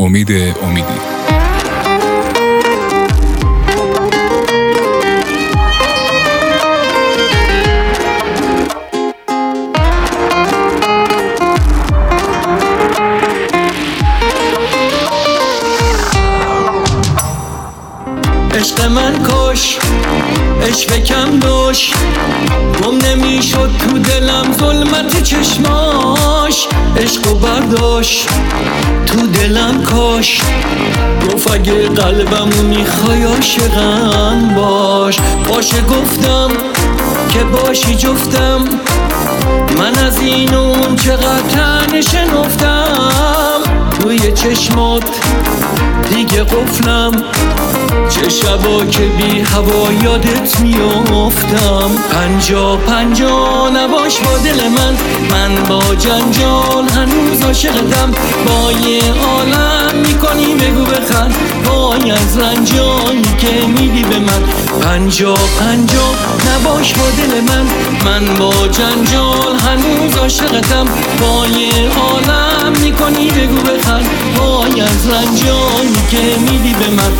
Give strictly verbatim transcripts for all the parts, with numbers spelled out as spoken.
امید امیدی. عشق من کش، عشق کم دوش، گم نمیشد تو دلم ظلمت چشماش. عشقو برداشت تو دلم کاش، گفت اگه قلبمو میخوای عاشقم باش. باشه گفتم که باشی جفتم، من از این و اون چقدر نشنفتم. روی چشمات دیگه قفلم، چه شبا که بی هوا یادت میافتم. پنجا پنجا نباش با دل من، من با جنجال هنوز عاشقتم. با یه عالم میکنی بگو بخند، وای از رنجایی که میدی به من. پنجا پنجا نباش با دل من، من با جنجال هنوز عاشقتم. با یه عالم میکنی بگو بخند، وای از رنجایی که میدی به من.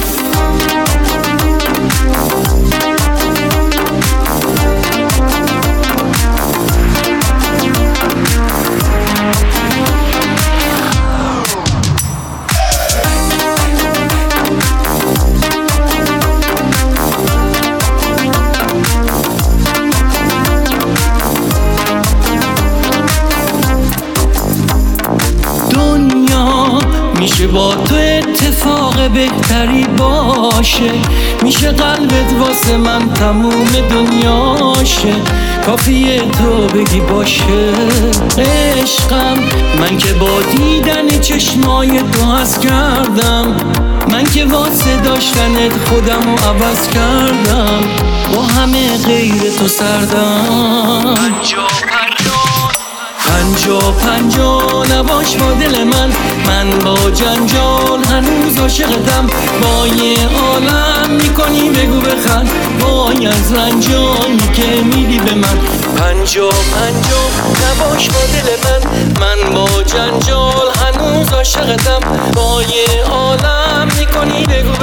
میشه با تو اتفاق بهتری باشه، میشه قلبت واسه من تموم دنیاشه. کافیه تو بگی باشه عشقم، من که با دیدن چشمای تو حس کردم. من که واسه داشتنت خودم رو عوض کردم، با همه غیر تو سردم. پنجا پنجا نباش با دل من، من با جنجال هنوز عاشقتم. با یه عالم میکنی بگو بخند، وای از رنجایی که میدی به من. پنجا پنجا نباش با دل من، من با جنجال هنوز عاشقتم. با یه عالم میکنی بگو